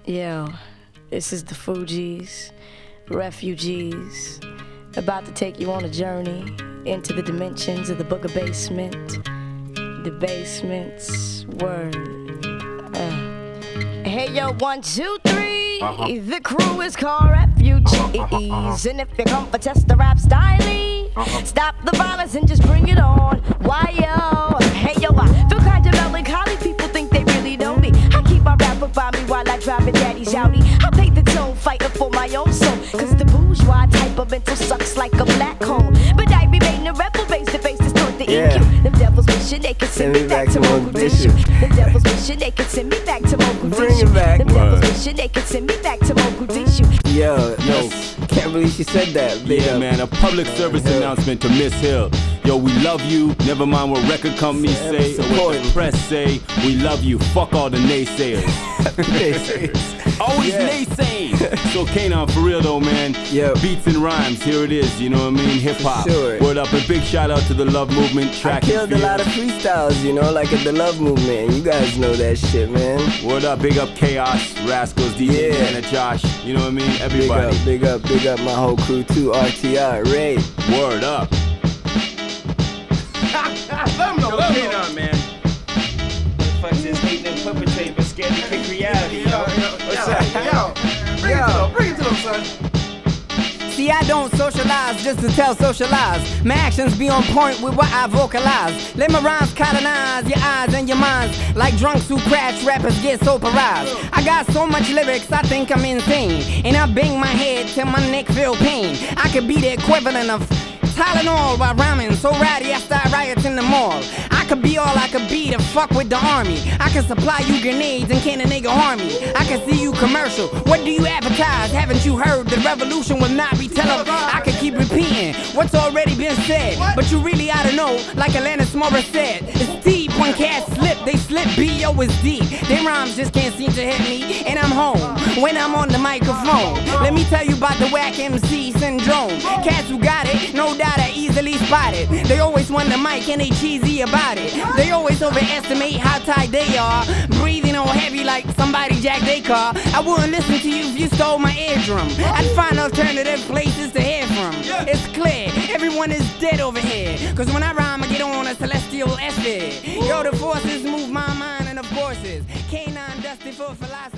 Yo, this is the Fugees, refugees, about to take you on a journey into the dimensions of the Book of Basement. The basement's word. Hey yo, 1, 2, 3. The crew is called refugees, and if you come for test the rap style, stop the violence and just bring it on. Why yo? Hey yo, I feel kind of melancholy. People think they really know me. I keep my rapper by me while I drive a daddy's Audi. I pay the toll, fighting for my own soul, cause the bourgeois type of mental sucks like a black hole. But I remain a rebel, base the bass distort the EQ. Them devils wishing they could send me back to Mogadishu. Them devils wishing they could send me back to Mogadishu. Bring it back. Them devils wishing they could send me back to Mogadishu. Yo, can't believe she said that. Yeah, man, a public service announcement to Miss Hill. Yo, we love you, never mind what record companies say or what the press say. We love you, fuck all the naysayers. Always naysaying. So Kanon, for real though, man. Yeah. Beats and rhymes, here it is, you know what I mean? Hip hop. Sure. Word up, a big shout out to the Love Movement. Track I killed a lot of freestyles, you know, like at the Love Movement. You guys know that shit, man. Word up, big up Chaos, Rascals, DJ Anna, Josh. You know what I mean? Everybody. Big up my whole crew too. RTR, Ray. Word up. Yo, Kanon, man. Motherfuckers just hating and perpetrating, but scared to pick reality. What's up? Bring it to them, son. See, I don't socialize just to tell socialize. My actions be on point with what I vocalize. Let my rhymes colonize your eyes and your minds. Like drunks who crash, rappers get soberized. I got so much lyrics, I think I'm insane. And I bang my head till my neck feel pain. I could be the equivalent of Tylenol while rhyming so ratty I start riots in the mall. I could be all I could be to fuck with the army. I can supply you grenades and can a nigga harm me. I can see you commercial. What do you advertise? Haven't you heard the revolution will not be televised? I could keep repeating what's already been said, but you really ought to know, like Alanis Morissette. It's deep when cats slip, they slip. B.O. is deep. Them rhymes just can't seem to hit me, and I'm home when I'm on the microphone. Let me tell you about the whack MC syndrome. Cats who got it, no doubt are easily spotted. They always want the mic and they cheesy about it. They always overestimate how tight they are, breathing all heavy like somebody jacked their car. I wouldn't listen to you if you stole my eardrum. I'd find alternative places to hear from. It's clear, everyone is dead over here, cause when I rhyme I get on a celestial sphere. Yo, the forces move my mind and of courses. Kanon Dusty for philosophy.